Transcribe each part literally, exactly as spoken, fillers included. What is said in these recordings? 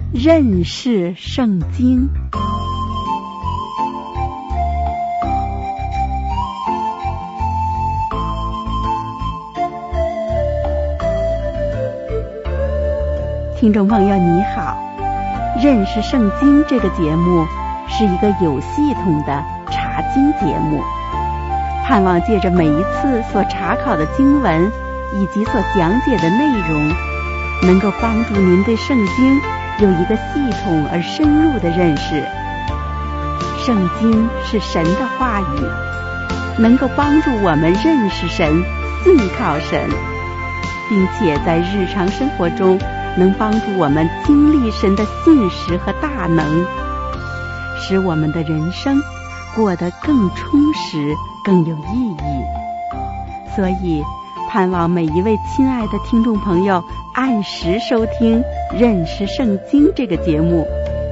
认识圣经。听众朋友你好，认识圣经这个节目是一个有系统的查经节目，盼望借着每一次所查考的经文以及所讲解的内容，能够帮助您对圣经有一个系统而深入的认识。圣经是神的话语，能够帮助我们认识神、信靠神，并且在日常生活中能帮助我们经历神的信实和大能，使我们的人生过得更充实、更有意义。所以盼望每一位亲爱的听众朋友按时收听《认识圣经》这个节目。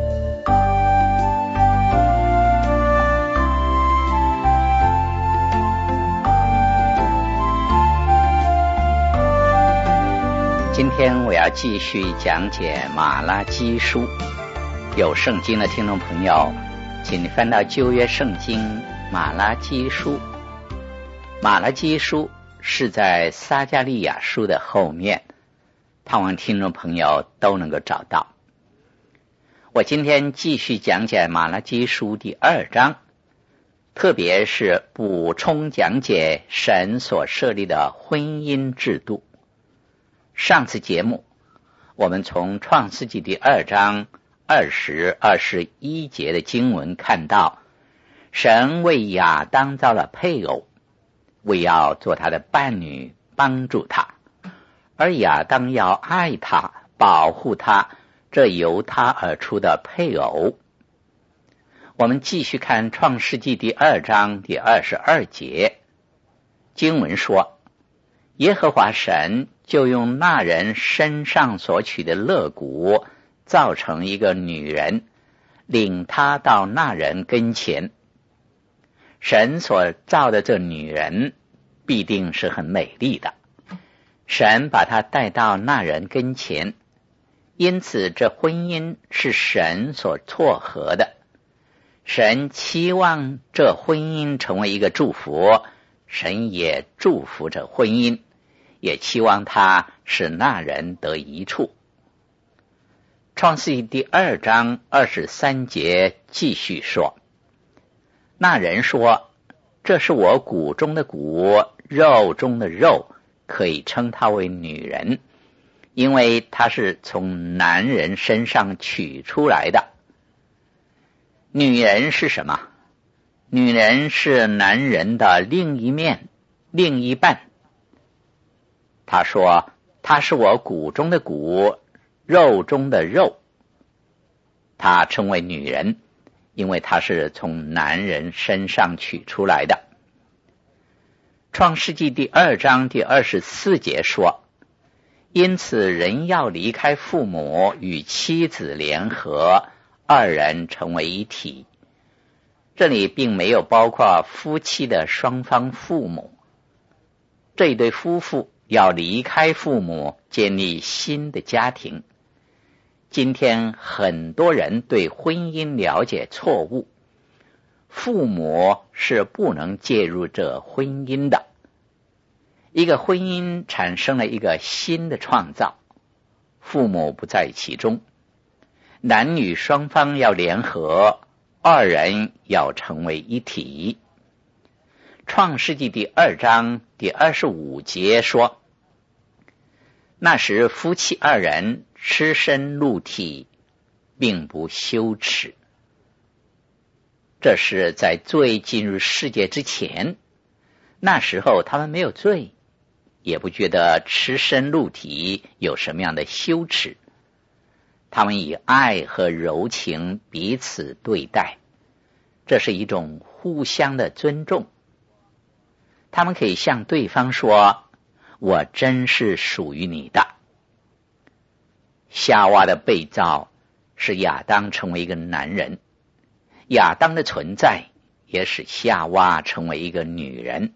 今天我要继续讲解马拉基书。有圣经的听众朋友，请你翻到旧约圣经马拉基书。马拉基书是在撒迦利亚书的后面，盼望听众朋友都能够找到。我今天继续讲解马拉基书第二章，特别是补充讲解神所设立的婚姻制度。上次节目我们从创世纪第二章二十、二十一节的经文看到，神为亚当造了配偶，为要做他的伴侣，帮助他，而亚当要爱他，保护他，这由他而出的配偶。我们继续看创世纪第二章第二十二节，经文说，耶和华神就用那人身上所取的肋骨造成一个女人，领她到那人跟前。神所造的这女人必定是很美丽的，神把她带到那人跟前，因此这婚姻是神所撮合的。神期望这婚姻成为一个祝福，神也祝福这婚姻，也期望他使那人得益处。创世纪第二章二十三节继续说，那人说，这是我骨中的骨，肉中的肉，可以称她为女人，因为她是从男人身上取出来的。女人是什么？女人是男人的另一面，另一半。他说，她是我骨中的骨，肉中的肉。她称为女人，因为她是从男人身上取出来的。创世纪第二章第二十四节说，因此人要离开父母，与妻子联合，二人成为一体。这里并没有包括夫妻的双方父母，这一对夫妇要离开父母，建立新的家庭。今天很多人对婚姻了解错误，父母是不能介入这婚姻的。一个婚姻产生了一个新的创造，父母不在其中，男女双方要联合，二人要成为一体。创世纪第二章第二十五节说，那时夫妻二人赤身露体，并不羞耻。这是在罪进入世界之前，那时候他们没有罪，也不觉得赤身露体有什么样的羞耻，他们以爱和柔情彼此对待，这是一种互相的尊重。他们可以向对方说，我真是属于你的。夏娃的被造使亚当成为一个男人，亚当的存在也使夏娃成为一个女人。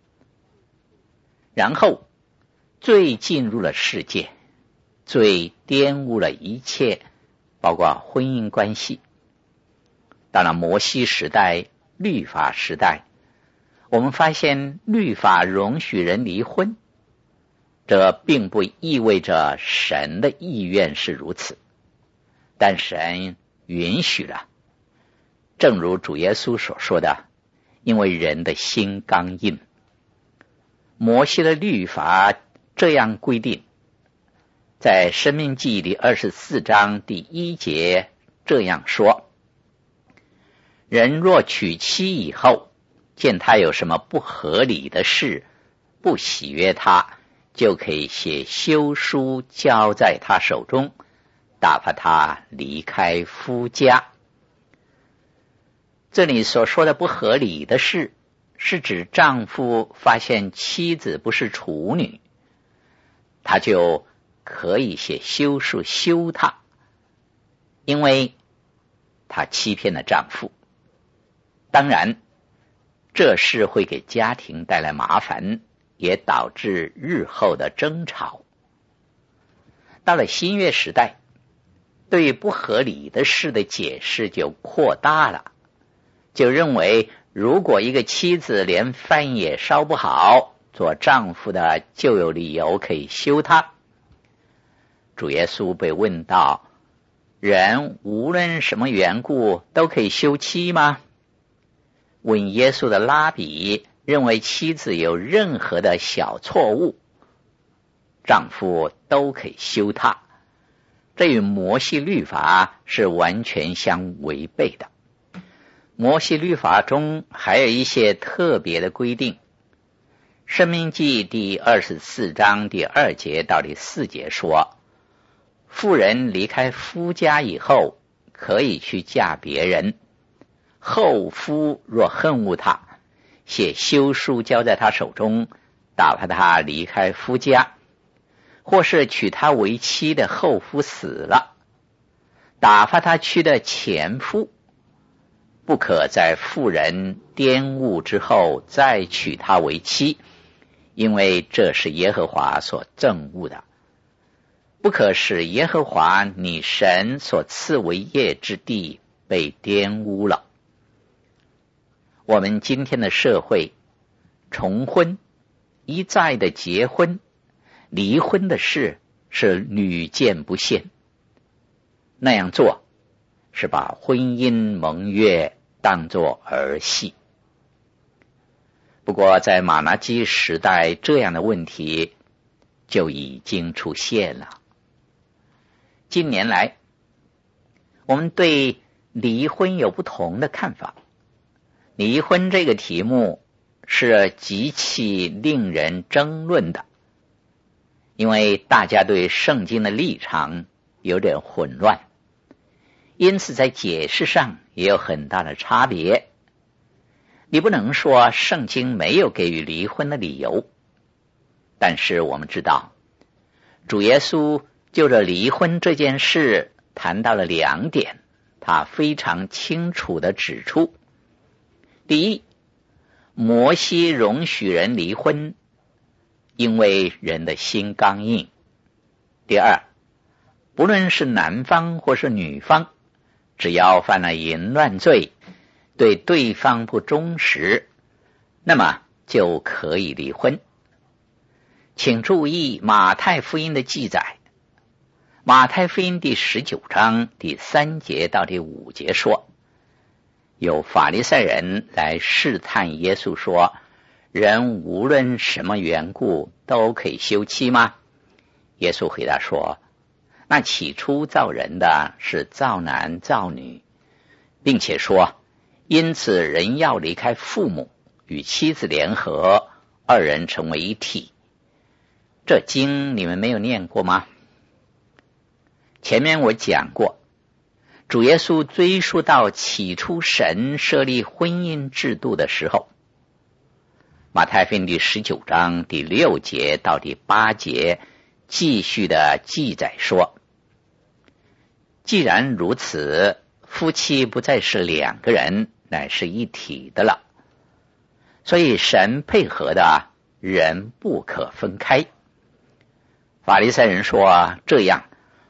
然后罪进入了世界，罪玷污了一切， 包括婚姻关系。到了摩西时代、律法时代，我们发现律法容许人离婚，这并不意味着神的意愿是如此，但神允许了。正如主耶稣所说的，因为人的心刚硬。摩西的律法这样规定，在申命记第二十四章第一节这样说：人若娶妻以后，见他有什么不合理的事，不喜悦他，就可以写休书交在他手中，打发他离开夫家。这里所说的不合理的事，是指丈夫发现妻子不是处女，他就可以写休书休她，因为他欺骗了丈夫。当然，这事会给家庭带来麻烦，也导致日后的争吵。到了新约时代，对不合理的事的解释就扩大了，就认为如果一个妻子连饭也烧不好，做丈夫的就有理由可以休她。主耶稣被问到，人无论什么缘故都可以休妻吗？问耶稣的拉比认为妻子有任何的小错误，丈夫都可以休她，这与摩西律法是完全相违背的。摩西律法中还有一些特别的规定。申命记第二十四章第二节到第四节说，妇人离开夫家以后，可以去嫁别人，后夫若恨恶他，写休书交在他手中，打发他离开夫家，或是娶她为妻的后夫死了，打发他去的前夫，不可在妇人玷污之后再娶她为妻，因为这是耶和华所憎恶的。不可使耶和华你神所赐为业之地被玷污了。我们今天的社会，重婚、一再的结婚、离婚的事是屡见不鲜。那样做是把婚姻盟约当作儿戏。不过在马拿基时代，这样的问题就已经出现了。近年来，我们对离婚有不同的看法。离婚这个题目是极其令人争论的，因为大家对圣经的立场有点混乱，因此在解释上也有很大的差别。你不能说圣经没有给予离婚的理由，但是我们知道，主耶稣就着离婚这件事谈到了两点，他非常清楚地指出：第一，摩西容许人离婚，因为人的心刚硬；第二，不论是男方或是女方，只要犯了淫乱罪，对对方不忠实，那么就可以离婚。请注意马太福音的记载，马太福音第十九章第三节到第五节说，有法利赛人来试探耶稣说，人无论什么缘故都可以休妻吗？耶稣回答说，那起初造人的是造男造女，并且说，因此人要离开父母，与妻子联合，二人成为一体。这经你们没有念过吗？前面我讲过，主耶稣追溯到起初神设立婚姻制度的时候。马太福音第十九章第六节到第八节继续的记载说，既然如此，夫妻不再是两个人，乃是一体的了。所以神配合的人不可分开。法利赛人说，这样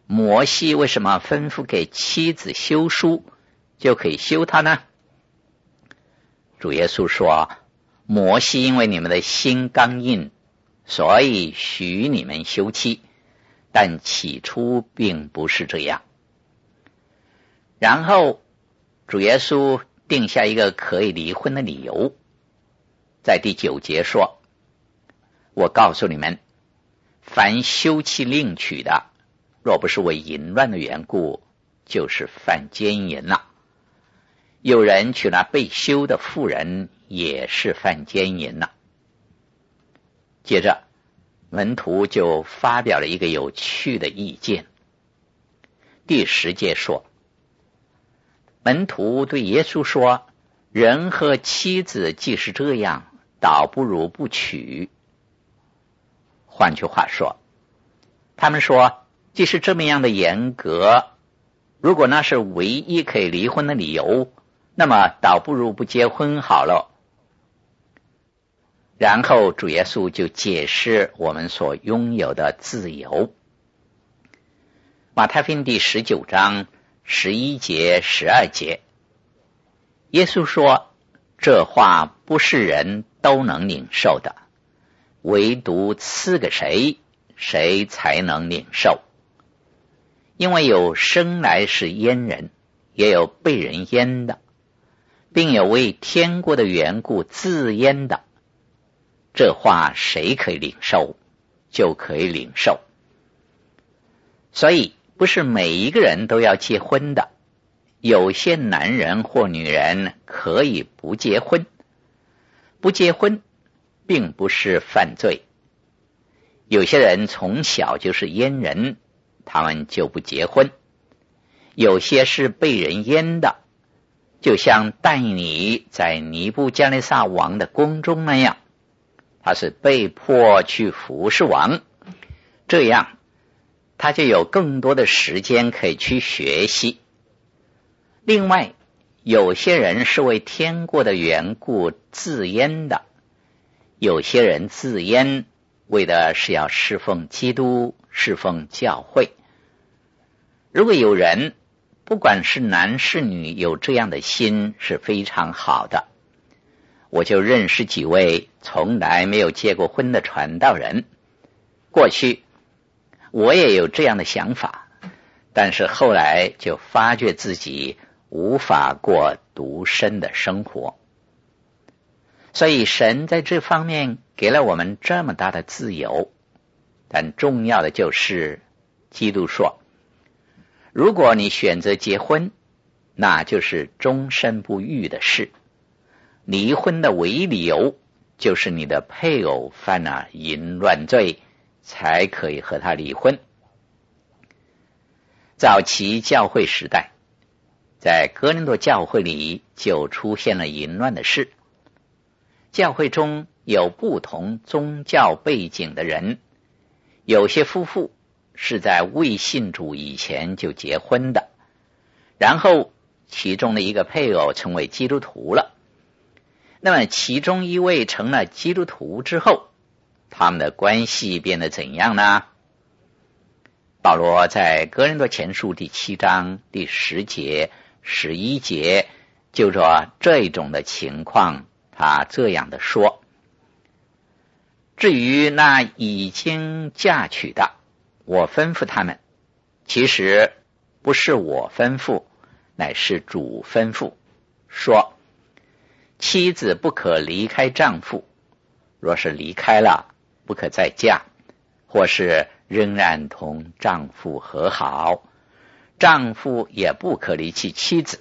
摩西为什么吩咐给妻子休书就可以休她呢？主耶稣说，摩西因为你们的心刚硬，所以许你们休妻，但起初并不是这样。然后主耶稣定下一个可以离婚的理由，在第九节说，我告诉你们，凡休妻另娶的，若不是为淫乱的缘故，就是犯奸淫了。有人娶那被休的妇人，也是犯奸淫了。接着门徒就发表了一个有趣的意见。第十节说，门徒对耶稣说，人和妻子既是这样，倒不如不娶。换句话说，他们说，既是这么样的严格，如果那是唯一可以离婚的理由，那么倒不如不结婚好了。然后主耶稣就解释我们所拥有的自由。马太福音第十九章十一节十二节，耶稣说，这话不是人都能领受的，唯独赐给谁，谁才能领受。因为有生来是阉人，也有被人阉的，并有为天国的缘故自阉的。这话谁可以领受，就可以领受。所以不是每一个人都要结婚的，有些男人或女人可以不结婚。不结婚并不是犯罪。有些人从小就是阉人，他们就不结婚。有些是被人阉的，就像但以理在尼布加内撒王的宫中那样，他是被迫去服侍王，这样他就有更多的时间可以去学习。另外，有些人是为天国的缘故自阉的，有些人自阉为的是要侍奉基督，侍奉教会。如果有人不管是男是女有这样的心，是非常好的。我就认识几位从来没有结过婚的传道人，过去我也有这样的想法，但是后来就发觉自己无法过独身的生活。所以神在这方面给了我们这么大的自由，但重要的就是基督说，如果你选择结婚，那就是终身不渝的事。离婚的唯一理由就是你的配偶犯了淫乱罪，才可以和他离婚。早期教会时代，在哥林多教会里就出现了淫乱的事。教会中有不同宗教背景的人，有些夫妇是在未信主以前就结婚的，然后其中的一个配偶成为基督徒了。那么其中一位成了基督徒之后，他们的关系变得怎样呢？保罗在哥林多前书第七章第十节十一节就说这种的情况，他这样的说，至于那已经嫁娶的，我吩咐他们，其实不是我吩咐，乃是主吩咐，说妻子不可离开丈夫，若是离开了，不可再嫁，或是仍然同丈夫和好，丈夫也不可离弃妻子。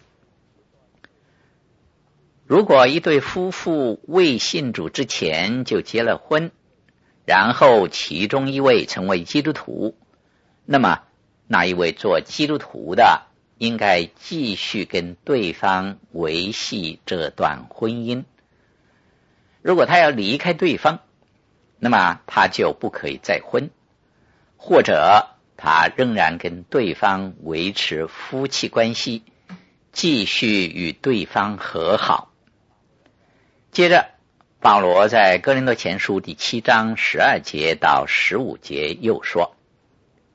如果一对夫妇未信主之前就结了婚，然后其中一位成为基督徒，那么那一位做基督徒的应该继续跟对方维系这段婚姻。如果他要离开对方，那么他就不可以再婚，或者他仍然跟对方维持夫妻关系，继续与对方和好。接着保罗在哥林多前书第七章十二节到十五节又说，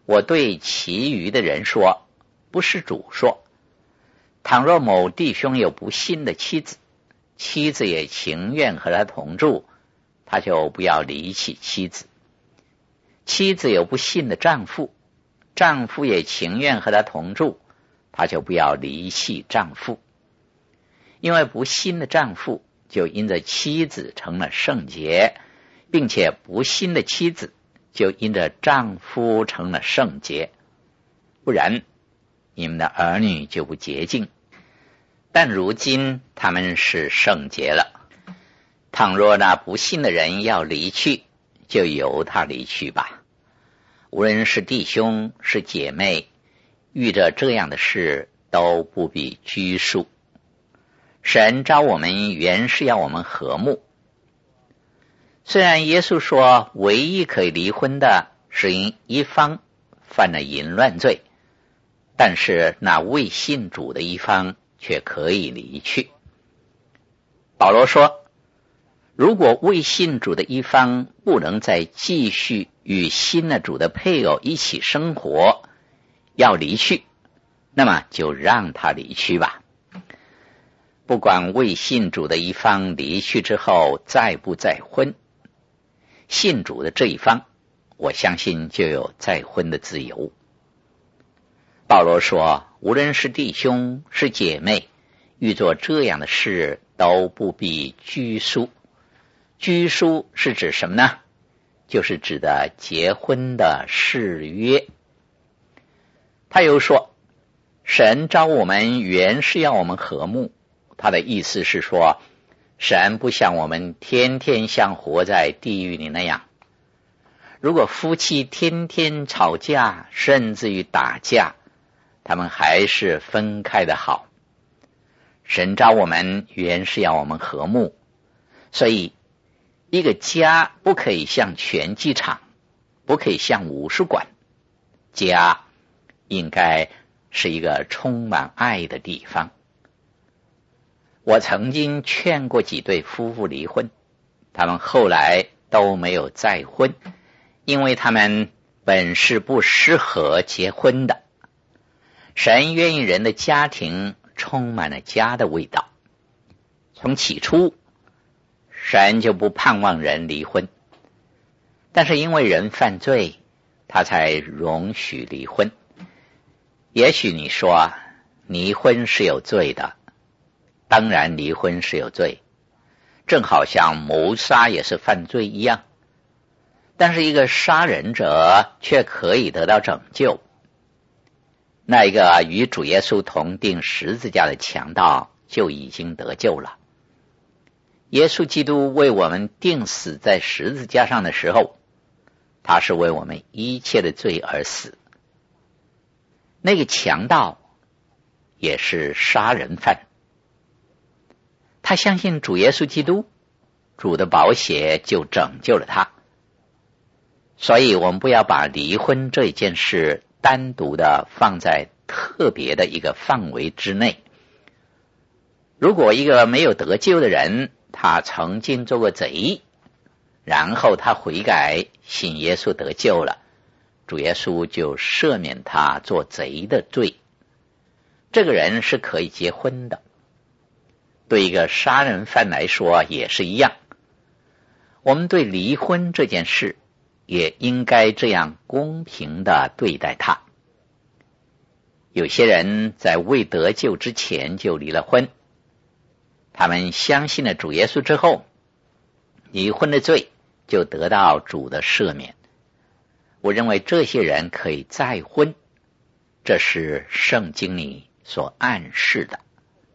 我对其余的人说，不是主说，倘若某弟兄有不信的妻子，妻子也情愿和他同住，他就不要离弃妻子。妻子有不信的丈夫，丈夫也情愿和他同住，他就不要离弃丈夫。因为不信的丈夫就因着妻子成了圣洁，并且不信的妻子就因着丈夫成了圣洁。不然，你们的儿女就不洁净，但如今他们是圣洁了。倘若那不信的人要离去，就由他离去吧。无论是弟兄是姐妹，遇着这样的事都不必拘束。神召我们原是要我们和睦。虽然耶稣说唯一可以离婚的是因一方犯了淫乱罪，但是那未信主的一方却可以离去。保罗说，如果未信主的一方不能再继续与信了主的配偶一起生活，要离去，那么就让他离去吧。不管未信主的一方离去之后再不再婚，信主的这一方，我相信就有再婚的自由。保罗说，无论是弟兄是姐妹，遇做这样的事都不必拘束。拘束是指什么呢？就是指的结婚的誓约。他又说，神召我们原是要我们和睦。他的意思是说，神不像我们天天像活在地狱里那样。如果夫妻天天吵架，甚至于打架，他们还是分开的好。神召我们原是要我们和睦，所以一个家不可以像拳击场，不可以像武术馆，家应该是一个充满爱的地方。我曾经劝过几对夫妇离婚，他们后来都没有再婚，因为他们本是不适合结婚的。神愿意人的家庭充满了家的味道。从起初，神就不盼望人离婚，但是因为人犯罪，他才容许离婚。也许你说离婚是有罪的，当然离婚是有罪，正好像谋杀也是犯罪一样，但是一个杀人者却可以得到拯救。那一个与主耶稣同钉十字架的强盗就已经得救了。耶稣基督为我们钉死在十字架上的时候，他是为我们一切的罪而死。那个强盗也是杀人犯，他相信主耶稣基督，主的宝血就拯救了他。所以我们不要把离婚这件事单独的放在特别的一个范围之内。如果一个没有得救的人，他曾经做过贼，然后他悔改信耶稣得救了，主耶稣就赦免他做贼的罪，这个人是可以结婚的。对一个杀人犯来说也是一样，我们对离婚这件事也应该这样公平的对待他。有些人在未得救之前就离了婚，他们相信了主耶稣之后，离婚的罪就得到主的赦免。我认为这些人可以再婚，这是圣经里所暗示的。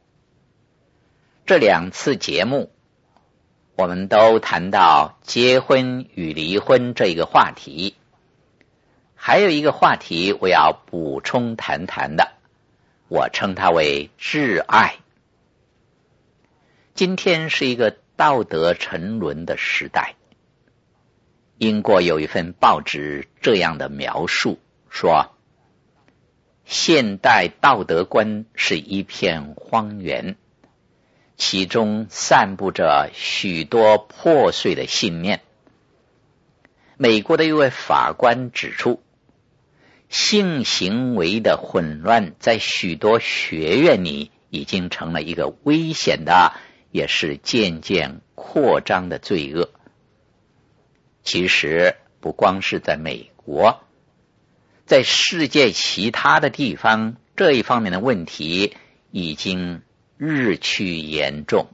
这两次节目我们都谈到结婚与离婚这一个话题，还有一个话题我要补充谈谈的，我称它为挚爱。今天是一个道德沉沦的时代，英国有一份报纸这样的描述，说现代道德观是一片荒原，其中散布着许多破碎的信念。美国的一位法官指出， 性行为的混乱在许多学院里已经成了一个危险的，也是渐渐扩张的罪恶。其实不光是在美国，在世界其他的地方，这一方面的问题已经日趋严重。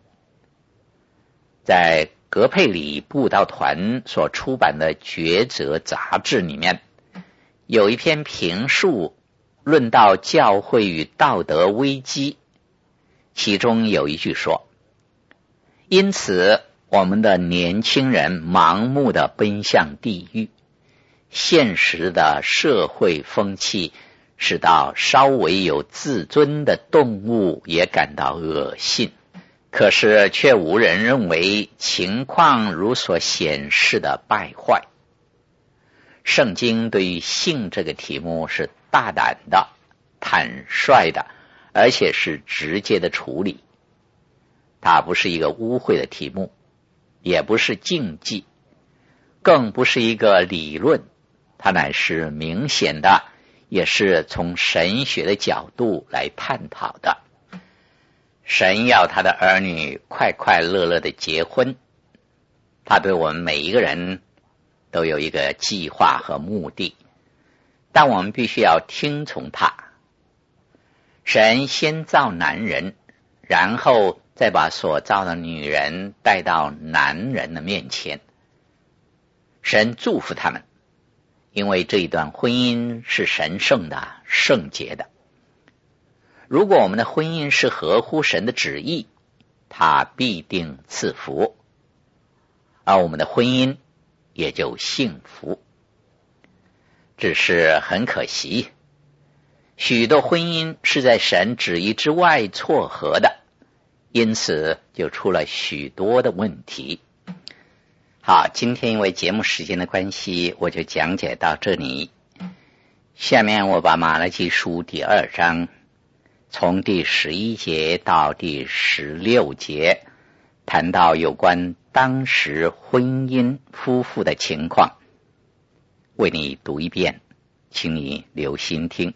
在格佩里布道团所出版的《抉择》杂志里面，有一篇评述论到教会与道德危机，其中有一句说，因此我们的年轻人盲目的奔向地狱，现实的社会风气使到稍微有自尊的动物也感到恶心，可是却无人认为情况如所显示的败坏。圣经对于性这个题目是大胆的、坦率的，而且是直接的处理。它不是一个污秽的题目，也不是禁忌，更不是一个理论，它乃是明显的，也是从神学的角度来探讨的。神要他的儿女快快乐乐的结婚，他对我们每一个人都有一个计划和目的，但我们必须要听从他。神先造男人，然后再把所造的女人带到男人的面前。神祝福他们，因为这一段婚姻是神圣的、圣洁的。如果我们的婚姻是合乎神的旨意，他必定赐福，而我们的婚姻也就幸福。只是很可惜，许多婚姻是在神旨意之外撮合的，因此就出了许多的问题。好，今天因为节目时间的关系，我就讲解到这里。下面我把马拉基书第二章从第十一节到第十六节谈到有关当时婚姻夫妇的情况，为你读一遍，请你留心听。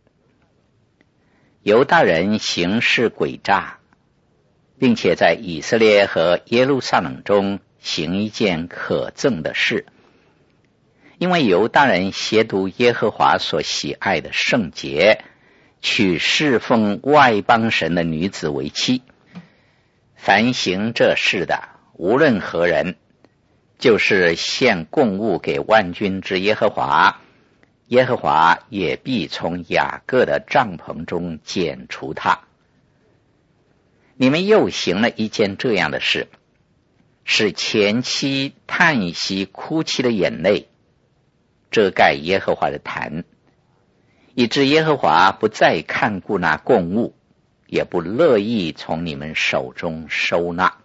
犹大人行事诡诈，并且在以色列和耶路撒冷中行一件可憎的事，因为犹大人亵渎耶和华所喜爱的圣洁，娶侍奉外邦神的女子为妻。凡行这事的，无论何人，就是献供物给万军之耶和华，耶和华也必从雅各的帐篷中剪除他。你们又行了一件这样的事，使前妻叹息哭泣的眼泪遮盖耶和华的坛，以致耶和华不再看顾那供物，也不乐意从你们手中收纳。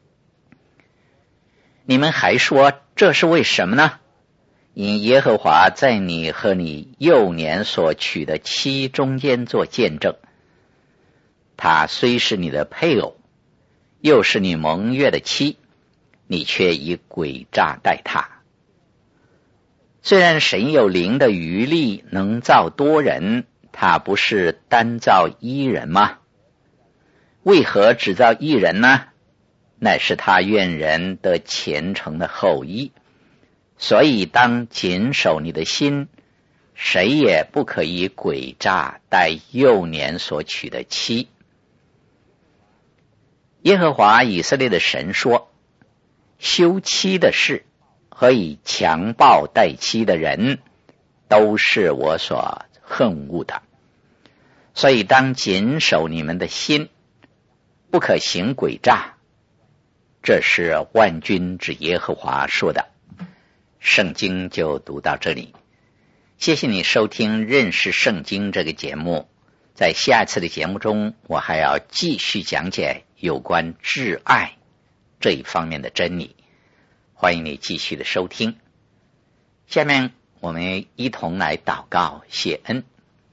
你们还说这是为什么呢？因耶和华在你和你幼年所娶的妻中间做见证，她虽是你的配偶，又是你蒙悦的妻，你却以诡诈待她。虽然神有灵的余力，能造多人，他不是单造一人吗？为何只造一人呢？乃是他愿人得虔诚的后裔，所以当谨守你的心，谁也不可以诡诈待幼年所娶的妻。耶和华以色列的神说，休妻的事和以强暴待妻的人，都是我所恨恶的。所以当谨守你们的心，不可行诡诈。这是万军之耶和华说的。圣经就读到这里，谢谢你收听认识圣经这个节目。在下一次的节目中，我还要继续讲解有关挚爱这一方面的真理，欢迎你继续的收听。下面我们一同来祷告谢恩。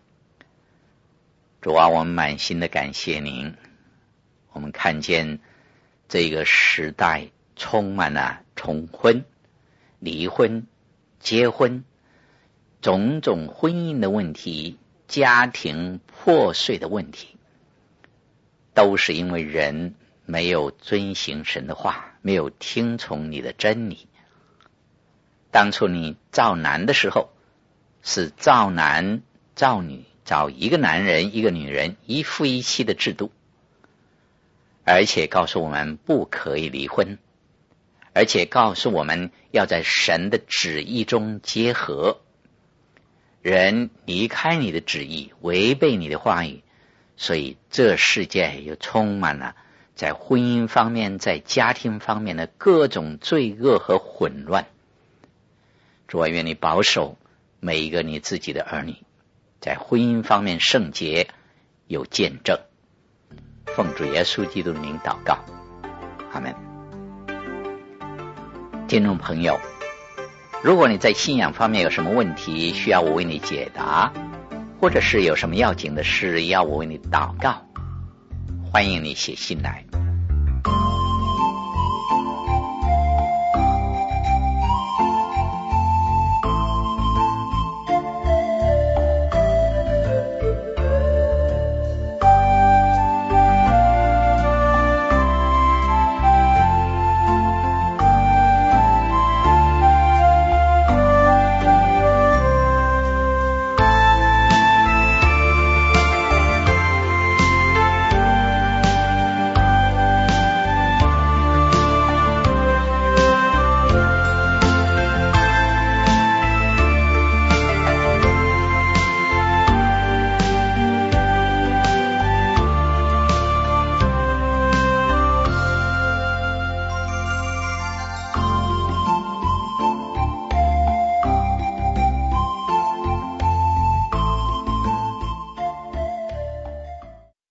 主啊，我们满心的感谢您，我们看见这个时代充满了重婚、离婚、结婚， 种种婚姻的问题，家庭破碎的问题，都是因为人没有遵行神的话，没有听从你的真理。当初你造男的时候，是造男造女，造一个男人一个女人，一夫一妻的制度，而且告诉我们不可以离婚，而且告诉我们要在神的旨意中结合。人离开你的旨意，违背你的话语，所以这世界又充满了在婚姻方面，在家庭方面的各种罪恶和混乱。主啊，愿你保守每一个你自己的儿女，在婚姻方面圣洁有见证。奉主耶稣基督的名祷告，阿们。听众朋友，如果你在信仰方面有什么问题需要我为你解答，或者是有什么要紧的事要我为你祷告，欢迎你写信来。